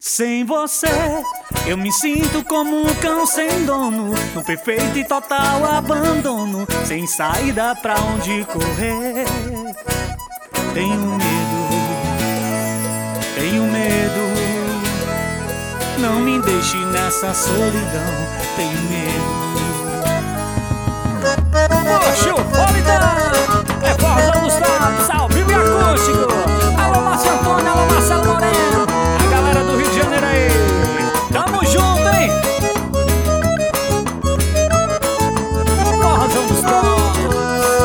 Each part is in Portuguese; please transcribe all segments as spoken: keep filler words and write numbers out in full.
Sem você, eu me sinto como um cão sem dono, no perfeito e total abandono, sem saída pra onde correr. Tenho medo, tenho medo, não me deixe nessa solidão. Tenho medo. Poxa, Folidão! É Forrozão dos Tops, ao vivo e acústico. Alô, Márcio Antônio, alô, Marcelo Moreno, a galera do Rio de Janeiro aí. Tamo junto, hein? Forrozão dos Tops.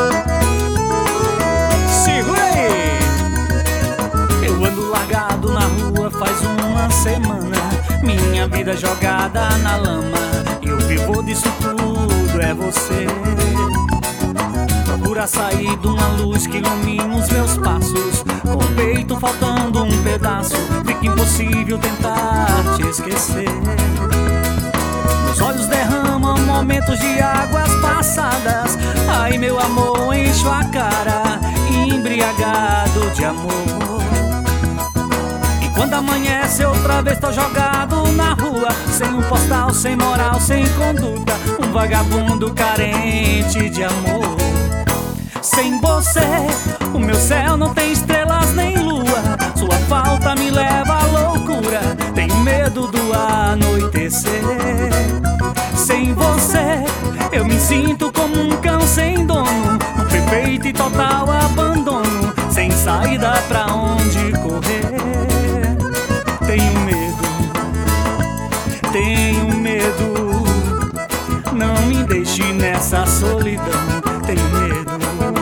Segura aí. Eu ando largado na rua faz uma semana, minha vida jogada na lama, e o pivô disso tudo é você. Procura sair de uma luz que ilumina os meus passos, com o peito faltando um pedaço, fica impossível tentar te esquecer. Meus olhos derramam momentos de águas passadas, ai meu amor, encho a cara, embriagado de amor. E quando amanhece outra vez tô jogado na rua, sem um postal, sem moral, sem conduta, um vagabundo carente de amor. Sem você, o meu céu não tem estrelas nem lua, sua falta me leva à loucura, tenho medo do anoitecer. Sem você, eu me sinto como um cão sem dono, um perfeito e total abandono, sem saída pra onde correr. Tenho medo, tenho medo, não me deixe nessa solidão. Tenho medo,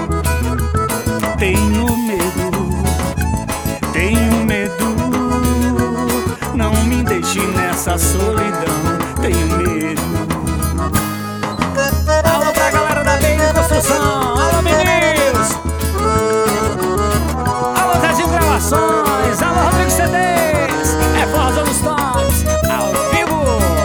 tenho medo, tenho medo, não me deixe nessa solidão. Tenho medo. Alô pra galera da B M Construção, alô meninos, alô Zezinho Gravações, alô Rodrigo C Ds, é Forrozão dos Tops, ao vivo.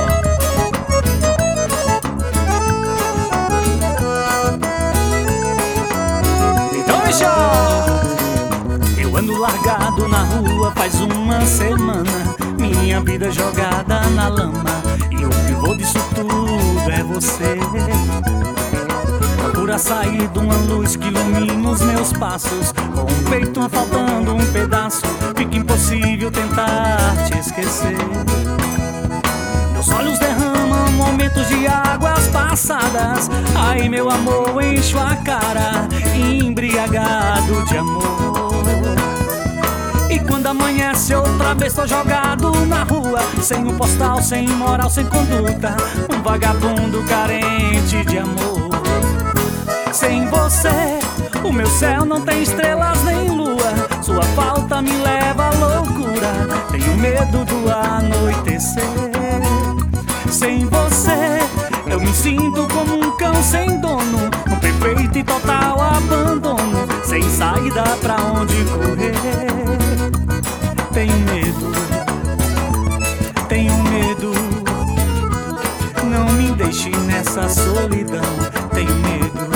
Então me chama. Eu ando largado na rua faz uma semana, minha vida jogada na lama, e o pivô disso tudo é você. Procura sair de uma luz que ilumina os meus passos, com o peito faltando um pedaço, fica impossível tentar te esquecer. Meus olhos derramam momentos de águas passadas, ai meu amor, encho a cara, embriagado de amor. E quando amanhece outra vez tô jogado na rua, sem um postal, sem moral, sem conduta, um vagabundo carente de amor. Sem você, o meu céu não tem estrelas nem lua, sua falta me leva à loucura, tenho medo do anoitecer. Sem você, eu me sinto como um cão sem dono, um perfeito e total abandono, sem saída pra onde correr. Tenho medo, tenho medo, não me deixe nessa solidão. Tenho medo,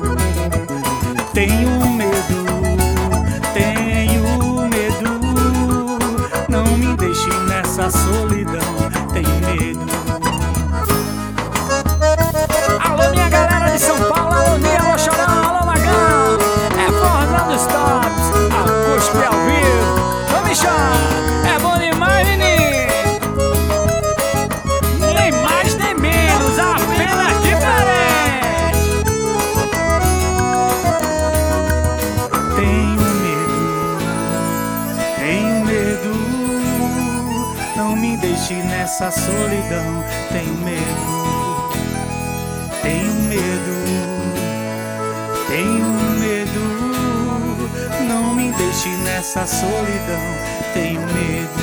tenho medo, tenho medo, não me deixe nessa solidão. Tenho medo. Alô minha galera de São Paulo, alô Nia, alô Chorão, alô Magão, é Forrozão dos Tops, acústico ao vivo. Não me chama, é bom demais, menino. Nem mais nem menos, apenas diferente. Tenho medo, tenho medo, não me deixe nessa solidão. Tenho medo, tenho medo, tenho medo, não me deixe nessa solidão. Tenho medo.